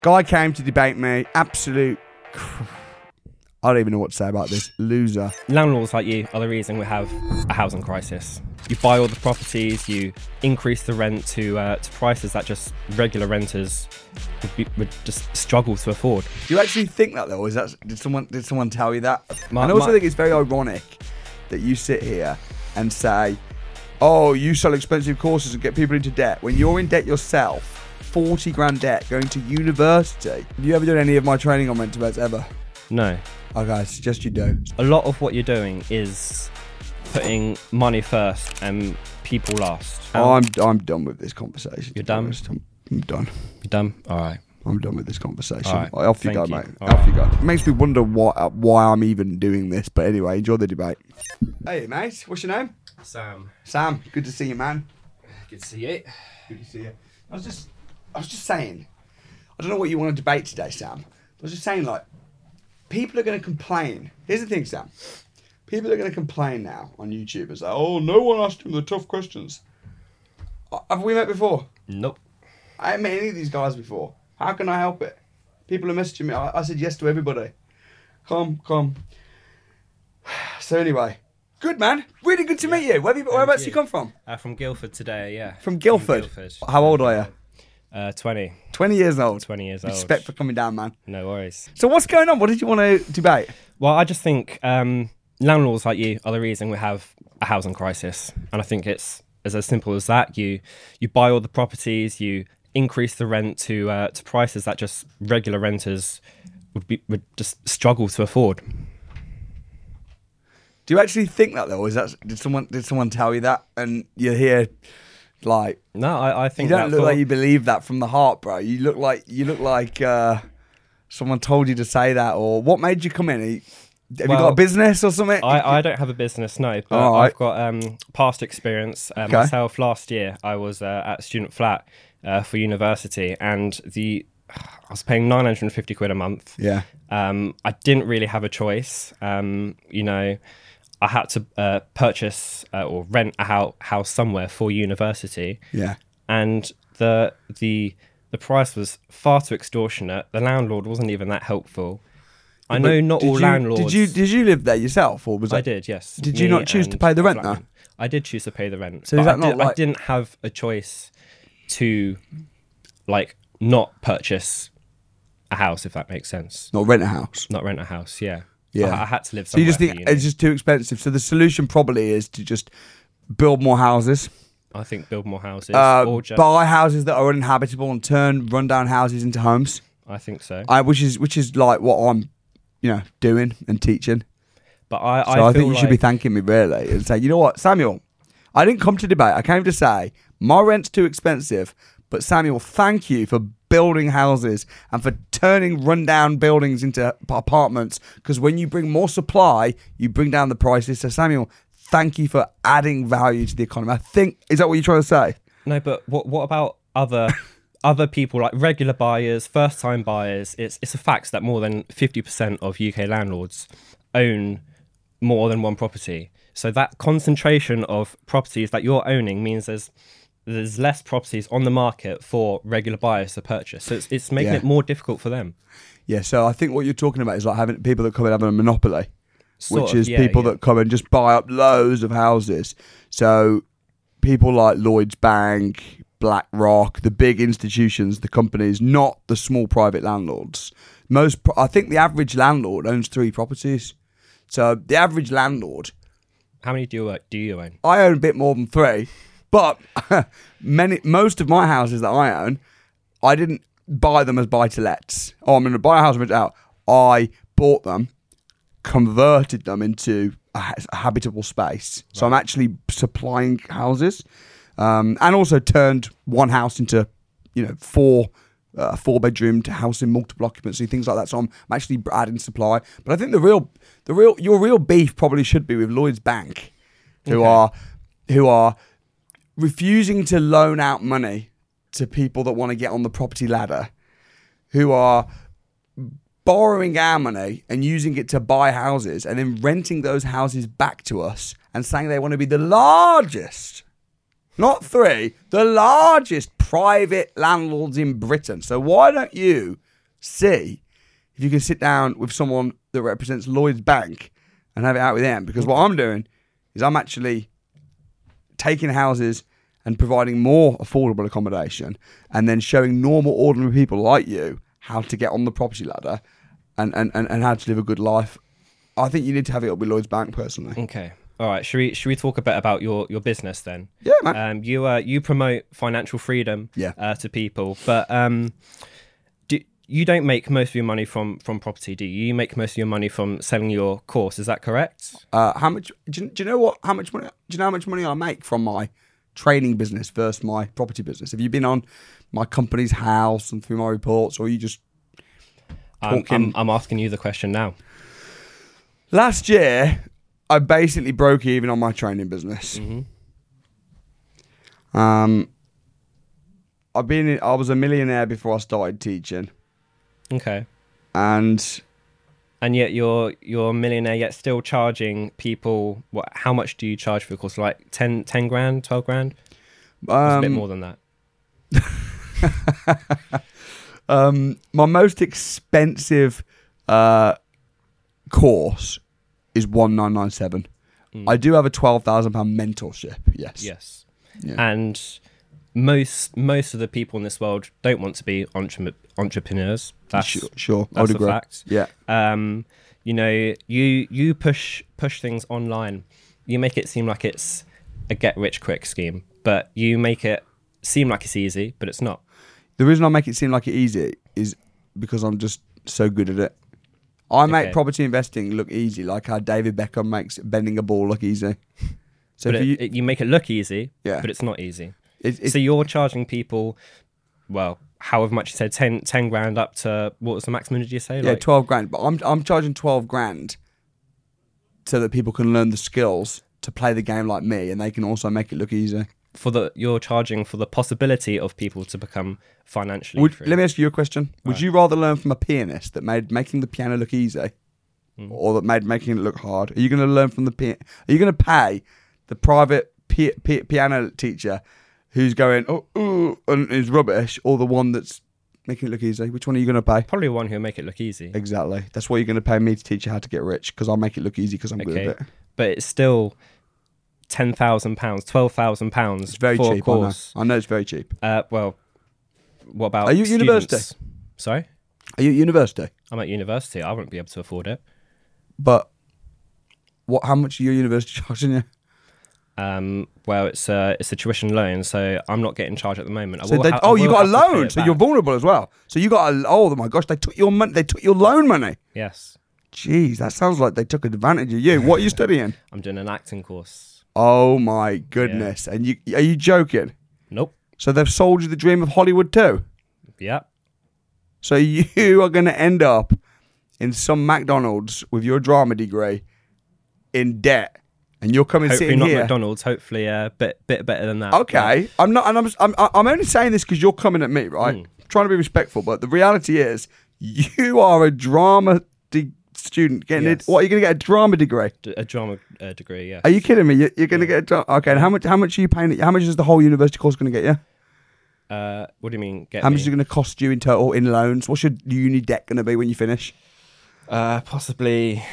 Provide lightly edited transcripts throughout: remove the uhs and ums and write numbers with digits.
Guy came to debate me. Absolute. I don't even know what to say about this. Loser. Landlords like you are the reason we have a housing crisis. You buy all the properties, you increase the rent to prices that just regular renters would just struggle to afford. Do you actually think that though? Did someone tell you that? And I also think it's very ironic that you sit here and say, "Oh, you sell expensive courses and get people into debt," when you're in debt yourself. 40 grand debt going to university. Have you ever done any of my training on mental health ever? No. Okay, I suggest you do. A lot of what you're doing is putting money first and people last. I'm done with this conversation. You're done? I'm done. You're done? All right. I'm done with this conversation. All right. Off you Thank go, you. mate. All Off right. you go. It makes me wonder why I'm even doing this. But anyway, enjoy the debate. Hey, mate. What's your name? Sam. Good to see you, man. Good to see you. Good to see you. I was just saying. I don't know what you want to debate today, Sam. I was just saying, like, people are going to complain. Here's the thing, Sam. People are going to complain now on YouTube and say, "Oh, no one asked him the tough questions." Have we met before? Nope. I haven't met any of these guys before. How can I help it? People are messaging me. I said yes to everybody. Come. So anyway, good man. Really good to meet you. Whereabouts you come from? From Guildford today, yeah. From Guildford. How old are you? 20. 20 years old. 20 years old. Respect for coming down, man. No worries. So what's going on? What did you want to debate? Well, I just think landlords like you are the reason we have a housing crisis. And I think it's as simple as that. You buy all the properties, you increase the rent to prices that just regular renters would just struggle to afford. Do you actually think that though? Did someone tell you that? And you're here like, no, I think you don't look like you believe that from the heart, bro. You look like someone told you to say that. Or what made you come in? Have you got a business or something? I don't have a business, no, but I've got past experience. Myself, last year I was at Student Flat for university, and I was paying 950 quid a month. Yeah. I didn't really have a choice. I had to purchase or rent a house somewhere for university. Yeah. And the price was far too extortionate. The landlord wasn't even that helpful. I know not all landlords. Did you live there yourself, or was I did, yes. Did you not choose to pay the rent though? I did choose to pay the rent. So is that not I didn't have a choice to not purchase a house, if that makes sense. Not rent a house. Not rent a house, yeah. Yeah. I had to live So you somewhere. just think it's just too expensive. So the solution probably is to just build more houses. I think build more houses. Or just, buy houses that are uninhabitable and turn rundown houses into homes. I think so. Which is like what I'm, doing and teaching. But I think you should be thanking me really and say, you know what, Samuel, I didn't come to debate. I came to say my rent's too expensive. But Samuel, thank you for building houses and for turning rundown buildings into apartments. Because when you bring more supply, you bring down the prices. So Samuel, thank you for adding value to the economy. I think, is that what you're trying to say? No, but what about other people, like regular buyers, first-time buyers? It's a fact that more than 50% of UK landlords own more than one property. So that concentration of properties that you're owning means there's less properties on the market for regular buyers to purchase. So it's making it more difficult for them. Yeah, so I think what you're talking about is like having people that come and have a monopoly, which is people that come and just buy up loads of houses. So people like Lloyds Bank, BlackRock, the big institutions, the companies, not the small private landlords. I think the average landlord owns 3 properties. So the average landlord... How many do you own? I own a bit more than 3. But most of my houses that I own, I didn't buy them as buy-to-lets. Oh, I'm going to buy a house and rent it out. I bought them, converted them into a habitable space. Right. So I'm actually supplying houses, and also turned one house into, 4-bedroom house in multiple occupancy, things like that. So I'm actually adding supply. But I think your real beef probably should be with Lloyds Bank, who are refusing to loan out money to people that want to get on the property ladder, who are borrowing our money and using it to buy houses and then renting those houses back to us and saying they want to be the largest, not 3, the largest private landlords in Britain. So why don't you see if you can sit down with someone that represents Lloyds Bank and have it out with them. Because what I'm doing is I'm actually taking houses and providing more affordable accommodation, and then showing normal, ordinary people like you how to get on the property ladder and how to live a good life. I think you need to have it up with Lloyds Bank, personally. Okay. All right. Should we talk a bit about your business then? Yeah, man. You promote financial freedom to people, but you don't make most of your money from property, do you? You make most of your money from selling your course. Is that correct? How much? Do you know what? How much money? Do you know how much money I make from my training business versus my property business? Have you been on my company's house and through my reports, or are you just talking? I'm asking you the question now. Last year, I basically broke even on my training business. Mm-hmm. I was a millionaire before I started teaching. Okay. And yet you're a millionaire, yet still charging people. What? How much do you charge for a course? Like 10 grand, 12 grand? It's a bit more than that. My most expensive course is 1997. I do have a £12,000 mentorship. Yes. Yeah. And most of the people in this world don't want to be entrepreneurs. That's sure. I That's would agree. a fact. Yeah. You know, you push things online. You make it seem like it's a get rich quick scheme, but you make it seem like it's easy, but it's not. The reason I make it seem like it's easy is because I'm just so good at it. I make property investing look easy, like how David Beckham makes bending a ball look easy. So but you make it look easy, yeah, but it's not easy. So you're charging people, well, however much you said, 10 grand up to, what was the maximum, did you say? Yeah, 12 grand. But I'm charging 12 grand so that people can learn the skills to play the game like me, and they can also make it look easy. You're charging for the possibility of people to become financially free. Let me ask you a question. Would you rather learn from a pianist that made making the piano look easy, or that made making it look hard? Are you going to learn from the Are you going to pay the private piano teacher who's going and is rubbish, or the one that's making it look easy? Which one are you going to pay? Probably one who'll make it look easy. Exactly. That's why you're going to pay me to teach you how to get rich, because I'll make it look easy because I'm good at it. But it's still £10,000, £12,000. It's very for cheap. A course. I know it's very cheap. Well, what about? Are you at university? Sorry? Are you at university? I'm at university. I wouldn't be able to afford it. But how much are your university charging you? Well, it's a tuition loan, so I'm not getting charged at the moment. You got a loan, so you're vulnerable as well. So you got oh my gosh, they took your money. They took your loan money. Yes. Jeez, that sounds like they took advantage of you. What are you studying? I'm doing an acting course. Oh my goodness! Yeah. And are you joking? Nope. So they've sold you the dream of Hollywood too? Yep. So you are going to end up in some McDonald's with your drama degree in debt, and you're coming hopefully sitting not here. McDonald's. Hopefully a bit better than that. Okay, but I'm not, and I'm only saying this because you're coming at me, right? I'm trying to be respectful, but the reality is you are a drama student getting it. What, are you going to get a drama degree? A drama degree, yeah. Are you kidding me? You're going to get a drama. Okay, and how much are you paying? How much is the whole university course going to get you? What do you mean? How much is it going to cost you in total in loans? What's your uni debt going to be when you finish? Possibly,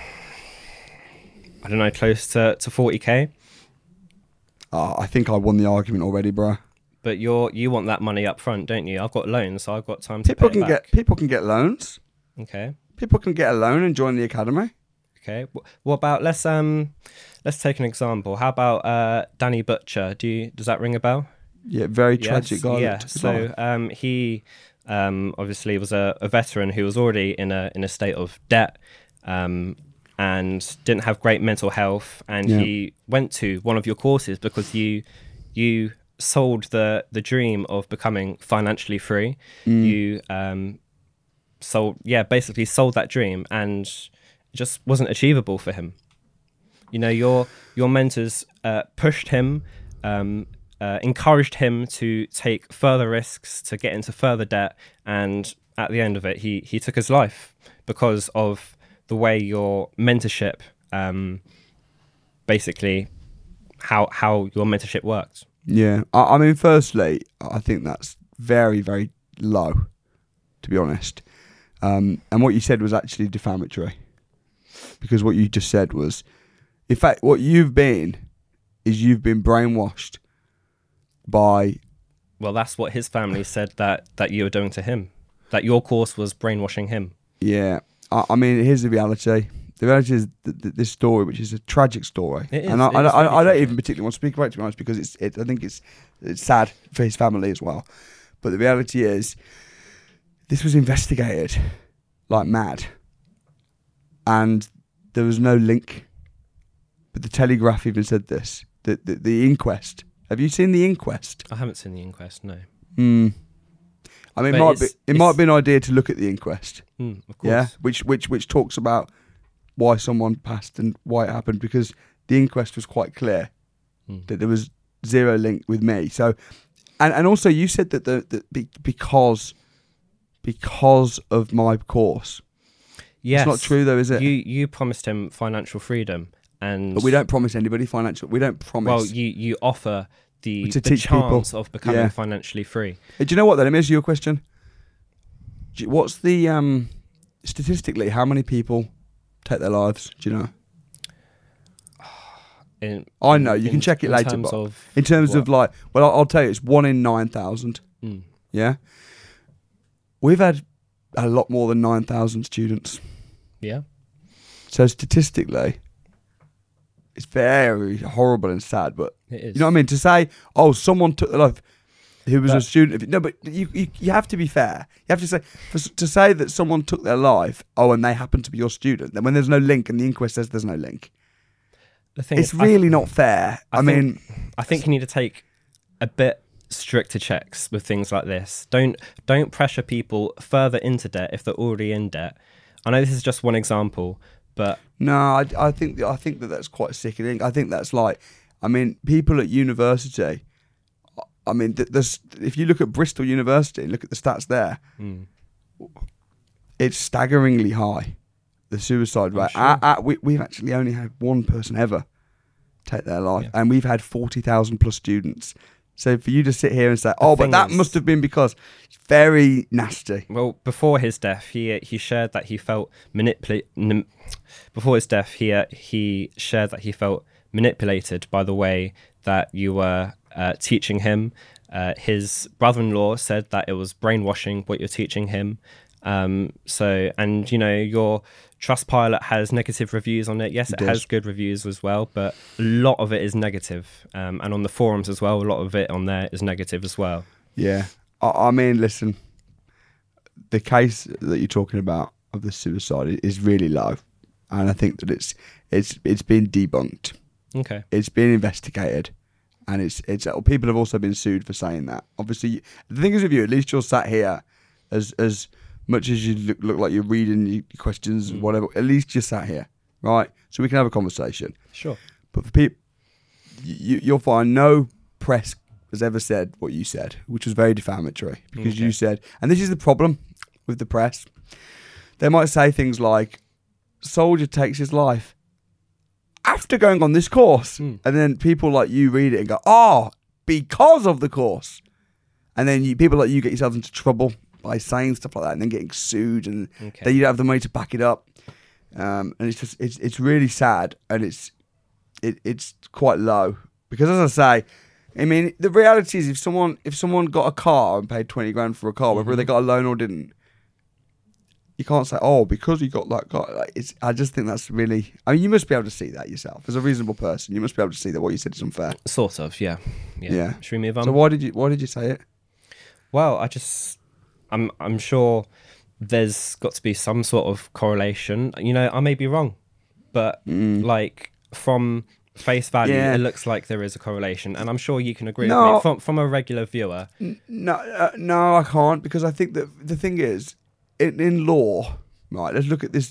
I don't know, close to 40k. I think I won the argument already, bro. But you want that money up front, don't you? I've got loans, so I've got time to pay it back. People can get loans. Okay. People can get a loan and join the academy. Okay. What about let's take an example. How about Danny Butcher? Does that ring a bell? Yeah, very tragic guy. Yeah. So he obviously was a veteran who was already in a state of debt and didn't have great mental health, and he went to one of your courses because you sold the dream of becoming financially free. You basically sold that dream, and it just wasn't achievable for him. You know, your mentors pushed him, encouraged him to take further risks, to get into further debt, and at the end of it, he took his life because of the way your mentorship, basically how your mentorship worked. Yeah, I mean, firstly, I think that's very, very low. to be honest. And what you said was actually defamatory, because what you just said was, in fact, what you've been brainwashed by. Well, that's what his family said that you were doing to him. That your course was brainwashing him. Yeah, I mean, here's the reality. The reality is this story, which is a tragic story, It is, and it is I really don't tragic. even particularly want to speak about it, to be honest, because I think it's sad for his family as well. But the reality is, this was investigated like mad, and there was no link. But the Telegraph even said this. The inquest. Have you seen the inquest? I haven't seen the inquest, no. I mean, But it might be an idea to look at the inquest. Of course. Yeah, which talks about why someone passed and why it happened, because the inquest was quite clear that there was zero link with me. So, and also you said that because of my course. Yes. It's not true though, is it? You promised him financial freedom, and But we don't promise anybody financial. We don't promise. well, you offer the To teach chance people. of becoming Yeah. financially free. Do you know what? Then let me ask you a question. What's the statistically, how many people take their lives? Do you know? I know, you can check it later, but in terms of like, well, I'll tell you, it's 1 in 9,000. Yeah, we've had a lot more than 9,000 students. Yeah. So statistically, it's very horrible and sad. But It is. you know what I mean? To say, oh, someone took their life who was a But- student. No, but you have to be fair. You have to say, to say that someone took their life, oh, and they happen to be your student. Then when there's no link and the inquest says there's no link, The thing it's is, really not fair. I mean, I think you need to take a bit stricter checks with things like this. Don't pressure people further into debt if they're already in debt. I know this is just one example, but no, I think that's quite sickening. I think that's like, I mean, people at university. I mean, if you look at Bristol University, look at the stats there. It's staggeringly high, the suicide rate. sure. We've actually only had one person ever take their life, Yeah. and we've had 40,000 plus students. So for you to sit here and say, "Oh, but thing that is- must have been because," it's very nasty. well, before his death, he shared that he felt Before his death, he shared that he felt manipulated by the way that you were teaching him. His brother-in-law said that it was brainwashing what you're teaching him. And you know, your Trustpilot has negative reviews on it. Yes, it has good reviews as well, but a lot of it is negative. And on the forums as well, a lot of it on there is negative as well. Yeah, I mean, listen, the case that you're talking about of the suicide is really low, and I think that it's been debunked. Okay. It's been investigated, and it's people have also been sued for saying that. Obviously, the thing is with you, at least you're sat here as much as you look like you're reading your questions and whatever. At least you're sat here, right? So we can have a conversation. Sure. But for people, you'll find no press has ever said what you said, which was very defamatory, because you said, and this is the problem with the press, they might say things like, soldier takes his life after going on this course. And then people like you read it and go, oh, because of the course. And then people like you get yourselves into trouble by saying stuff like that and then getting sued, and then you don't have the money to back it up. And it's just, it's really sad, and it's quite low, because as I say, I mean, the reality is if someone got a car and paid 20 grand for a car, whether they got a loan or didn't, you can't say, oh, because he got that car. Like, I just think that's really, I mean, you must be able to see that yourself as a reasonable person. You must be able to see that what you said is unfair. Sort of, yeah. Yeah. Should we move on? So why did you say it? Well, I'm sure there's got to be some sort of correlation. You know, I may be wrong, but like from face value, it looks like there is a correlation, and I'm sure you can agree with me from a regular viewer. No, I can't, because I think that the thing is, in law, right? Let's look at this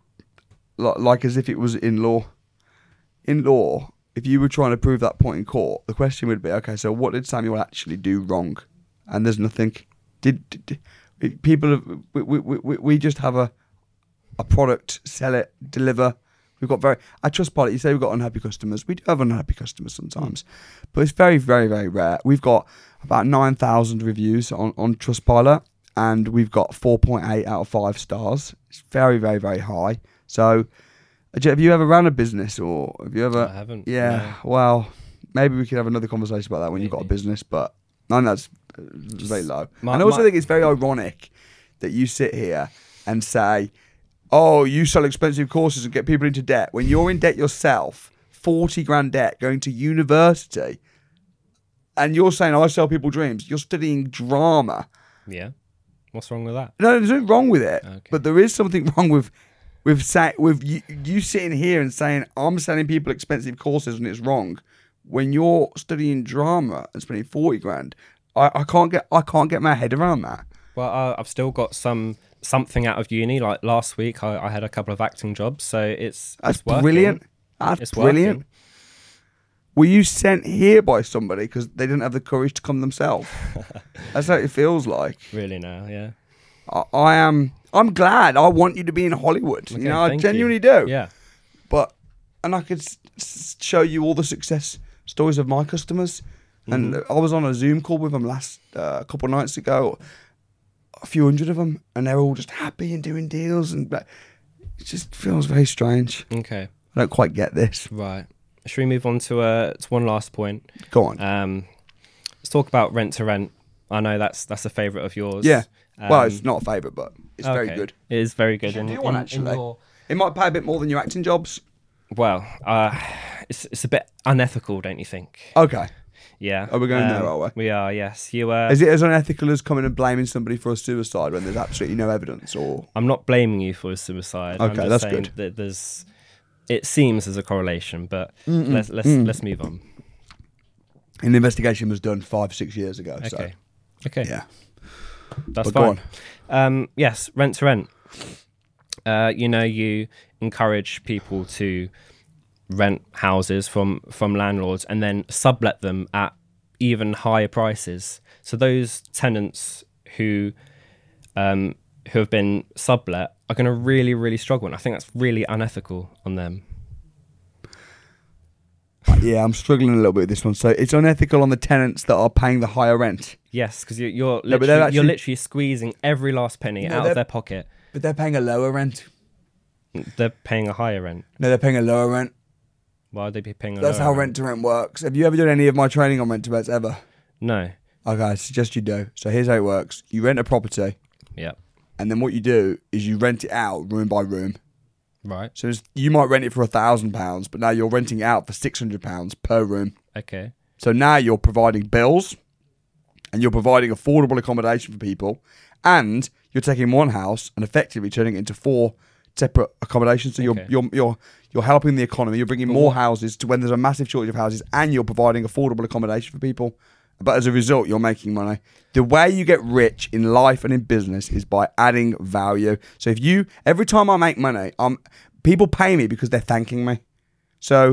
like as if it was in law. In law, if you were trying to prove that point in court, the question would be, okay, so what did Samuel actually do wrong? And there's nothing. Did people? We just have a product, sell it, deliver. We've got at Trustpilot, you say we've got unhappy customers. We do have unhappy customers sometimes, but it's very, very, very rare. We've got about 9,000 reviews on Trustpilot, and we've got 4.8 out of 5 stars. It's very, very, very high. So, have you ever run a business, or have you ever? I haven't. Yeah. No. Well, maybe we could have another conversation about that when you've got a Maybe. business, but no, that's very low. My- and I also my- think it's very ironic that you sit here and say, "Oh, you sell expensive courses and get people into debt," when you're in debt yourself, 40 grand debt, going to university, and you're saying, "I sell people dreams." You're studying drama. Yeah. What's wrong with that? No, there's nothing wrong with it, Okay. but there is something wrong with you sitting here and saying I'm selling people expensive courses and it's wrong when you're studying drama and spending 40 grand. I can't get my head around that. Well, I've still got something out of uni. Like last week, I had a couple of acting jobs, so it's working. Brilliant. That's It's brilliant. working. Were you sent here by somebody because they didn't have the courage to come themselves? That's how it feels like. Really now, yeah. I am. I'm glad. I want you to be in Hollywood. Okay, you know, I thank genuinely you. do. Yeah. And I could show you all the success stories of my customers. And I was on a Zoom call with them last couple of nights ago. A few hundred of them, and they're all just happy and doing deals, and it just feels very strange. Okay. I don't quite get this. Right. Should we move on to one last point? Go on. Let's talk about rent to rent. I know that's a favourite of yours. Yeah. Well, Um, it's not a favourite, but it's very okay. good. It is very good. should do one, actually. It might pay a bit more than your acting jobs. Well, it's a bit unethical, don't you think? Okay. Yeah. Are we going there, are we? We are, yes. Is it as unethical as coming and blaming somebody for a suicide when there's absolutely no evidence? Or I'm not blaming you for a suicide. I'm Okay, just that's saying good. that it seems there's a correlation, but let's move on. an investigation was done 5-6 years ago. So Okay. Okay. yeah. That's But go fine. Yes, rent to rent. You encourage people to rent houses from landlords and then sublet them at even higher prices. So those tenants who have been sublet are going to really, really struggle. And I think that's really unethical on them. Yeah, I'm struggling a little bit with this one. So it's unethical on the tenants that are paying the higher rent, Yes, because you're No, but literally, they're you're actually- literally squeezing every last penny No, out they're- of their pocket. but they're paying a lower rent. They're paying a higher rent. No, they're paying a lower rent. Why would they be paying a That's lower how rent to rent works. Have you ever done any of my training on rent to rents ever? No. Okay, I suggest you do. So here's how it works. You rent a property, Yeah. and then what you do is you rent it out room by room. Right. So you might rent it for £1,000, but now you're renting it out for £600 per room. Okay. So now you're providing bills, and you're providing affordable accommodation for people, and you're taking one house and effectively turning it into 4 separate accommodations. So Okay. you're helping the economy. You're bringing more houses to when there's a massive shortage of houses, and you're providing affordable accommodation for people. But as a result, you're making money. The way you get rich in life and in business is by adding value. So every time I make money, people pay me because they're thanking me. So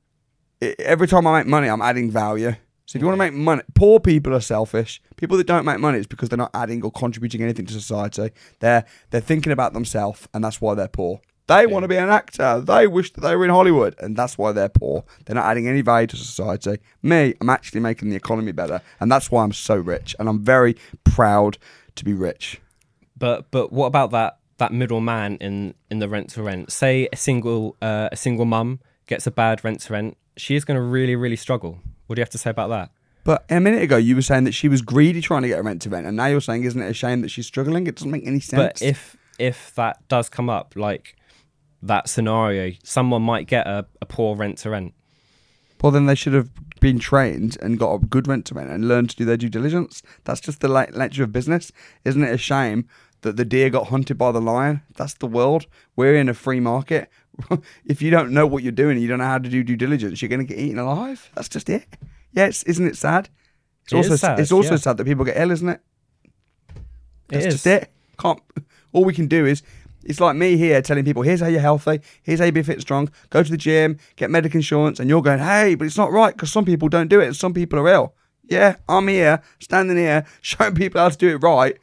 every time I make money, I'm adding value. So if you want to make money, poor people are selfish. People that don't make money, it's because they're not adding or contributing anything to society. They're thinking about themselves, and that's why they're poor. They want to be an actor. They wish that they were in Hollywood, and that's why they're poor. They're not adding any value to society. Me, I'm actually making the economy better, and that's why I'm so rich, and I'm very proud to be rich. But what about that middleman in the rent to rent? Say a single mum gets a bad rent to rent, she is going to really, really struggle. What do you have to say about that? But a minute ago, you were saying that she was greedy trying to get a rent to rent, and now you're saying, isn't it a shame that she's struggling? It doesn't make any sense. But if that does come up, like that scenario, someone might get a poor rent to rent. Well, then they should have been trained and got a good rent to rent and learned to do their due diligence. That's just the nature of business. Isn't it a shame that the deer got hunted by the lion? That's the world. We're in a free market. If you don't know what you're doing, you don't know how to do due diligence, you're going to get eaten alive. That's just it. Yes, isn't it sad? It's also sad that people get ill, isn't it? That's just it. All we can do is, it's like me here telling people, here's how you're healthy, here's how you be fit and strong, go to the gym, get medical insurance, and you're going, hey, but it's not right because some people don't do it and some people are ill. Yeah, I'm here, standing here, showing people how to do it right.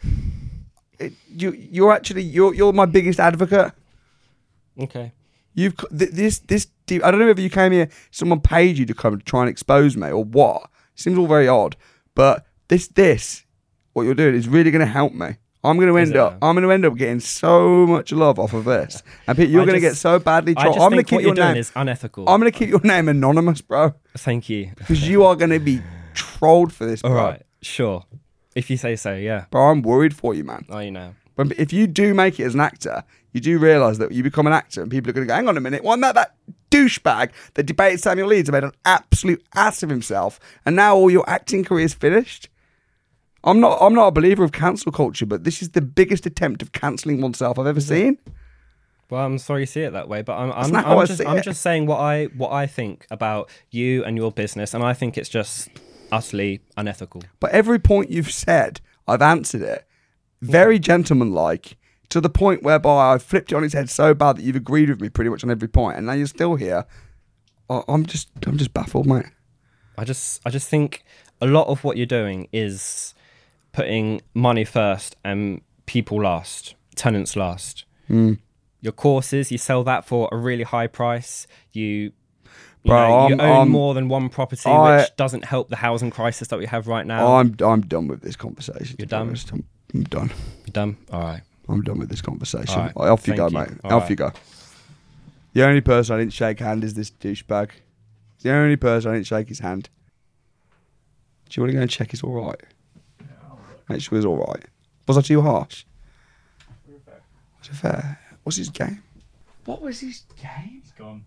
You're my biggest advocate. Okay. You've this. I don't know if you came here, someone paid you to come to try and expose me or what. It seems all very odd, but this, what you're doing is really going to help me. I'm going to end up getting so much love off of this, and Pete, you're going to get so badly trolled. I'm going to keep your name is unethical. I'm going to keep your name anonymous, bro. Thank you. Because you are going to be trolled for this, bro. All right, sure. If you say so, yeah. Bro, I'm worried for you, man. Oh, you know. But if you do make it as an actor, you do realise that you become an actor, and people are going to go, hang on a minute, wasn't that douchebag that debated Samuel Leeds and made an absolute ass of himself, and now all your acting career is finished? I'm not a believer of cancel culture, but this is the biggest attempt of cancelling oneself I've ever seen. Well, I'm sorry you see it that way, but I'm just saying what I think about you and your business, and I think it's just utterly unethical. But every point you've said, I've answered it very gentlemanlike, to the point whereby I've flipped it on its head so bad that you've agreed with me pretty much on every point, and now you're still here. I'm just baffled, mate. I just think a lot of what you're doing is putting money first and people last, tenants last. Your courses, you sell that for a really high price. You own more than one property, which doesn't help the housing crisis that we have right now. I'm done with this conversation. You're done? I'm done. You're done? All right. I'm done with this conversation. Right. Off you go, mate. Off you go. The only person I didn't shake hand is this douchebag. The only person I didn't shake his hand. Do you want to go and check he's all right? Make sure he's all right. Was I too harsh? Was it fair? What's his game? What was his game? It's gone.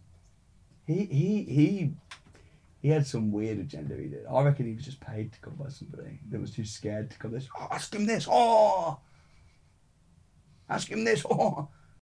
He had some weird agenda he did. I reckon he was just paid to come by somebody that was too scared to come this. Oh, ask him this. Oh, ask him this. Oh,